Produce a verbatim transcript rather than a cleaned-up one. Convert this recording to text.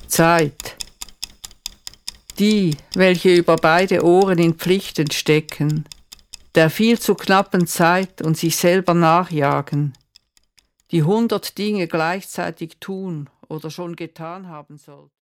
Zeit. Die, welche über beide Ohren in Pflichten stecken, der viel zu knappen Zeit und sich selber nachjagen, die hundert Dinge gleichzeitig tun oder schon getan haben sollten.